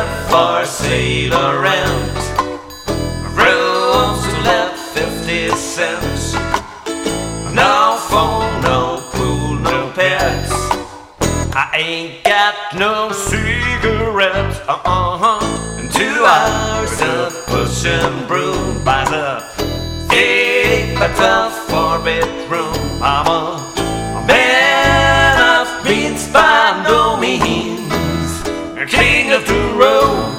for sailor rent, rooms to let 50 cents. No phone, no pool, no pets. I ain't got no cigarettes. And 2 hours of push and broom buys a 8 by 12 4-bedroom. I'm a man of means by no means, a king of the road.